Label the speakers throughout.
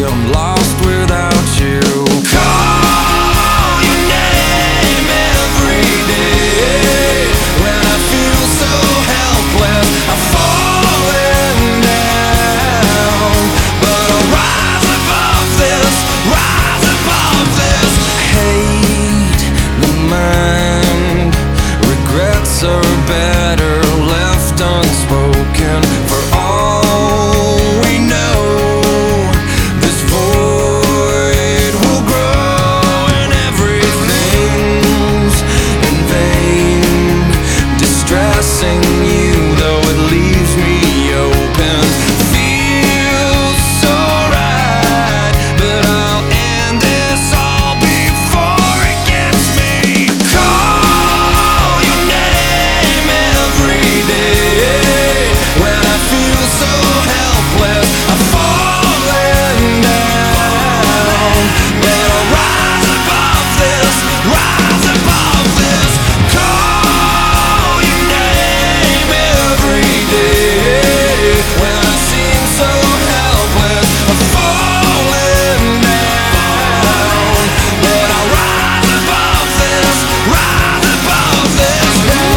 Speaker 1: I'm lost without you. Call your name every day when I feel so helpless. I'm falling down, but I'll rise above this, rise above this. Hate the mind, regrets are better left unspoken. For all we know, this void will grow, and everything's in vain. Distressing you, though it leaves me open. Feels so right, but I'll end this all before it gets me. Call your name every day when I feel so helpless. I'm falling down, but I'll rise above this, rise above this. Call your name every day when I seem so helpless. I'm falling down, but I'll rise above this, rise above this.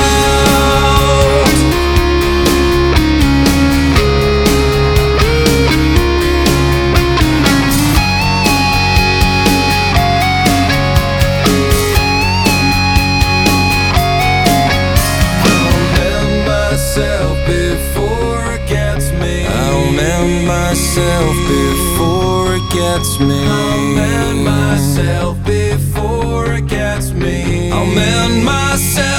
Speaker 1: I'll mend myself before it gets me. I'll mend myself before it gets me. I'll mend myself before it gets me. I'll mend myself